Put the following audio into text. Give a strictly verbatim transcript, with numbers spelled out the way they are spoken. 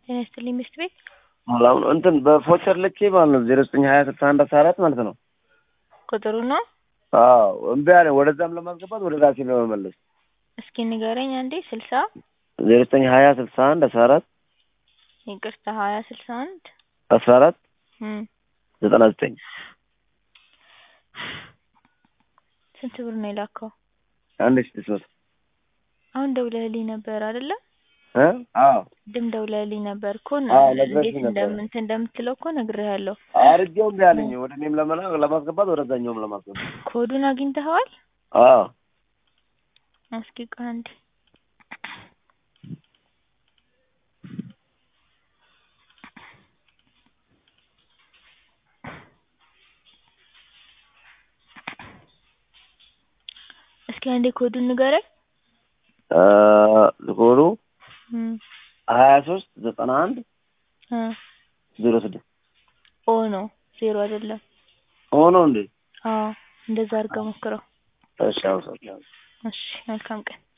ተነስተልኝ ሚስት ቤት አላውን እንትን በፎቸር ልኬ ማለት ነው ዜሮ ዘጠኝ ሀያ ስልሳ አንድ አስራ አራት ማለት ነው። ቁጥሩ ነው? አዎ እምቢ አለኝ። ወደዛም ለማስገባት ወደ ራሴ ለመመለስ። እስኪ ንገረኝ አንዴ ስልሳ ዜሮ ዘጠኝ ሀያ ስልሳ አንድ አስራ አራት ይቅርታ ሀያ ስልሳ አንድ አስራ አራት እም ዘጠና ዘጠኝ ስንት ብር ነው የላከው? አንድ ሺህ ስድስት መቶ አሁን ደውለህልኝ ነበር አይደለ? እ አዎ ድም ደውለህልኝ ነበር እኮ አዎ እንዴት ነግረሽኝ ነበር። እንደምን እንደምትለው እኮ ነግሬሃለሁ። አርጌው እምቢ አለኝ። ወደ እኔም ለመላክ ለማስገባት ወደዛኛውም ለማስገባት። ኮዱን አግኝተኸዋል? አዎ እስኪ ቆይ አንዴ እስኪ አንዴ ኮዱን ንገረኝ። እ ኮዱ እም ሀያ ሶስት ዘጠና አንድ እ ዜሮ ስድስት ኦ ነው ዜሮ አይደለም። ኦ ነው እንዴ? አዎ እንደዛ አድርገህ ሞክረው። እሺ አውሰው። እሺ መልካም ቀን።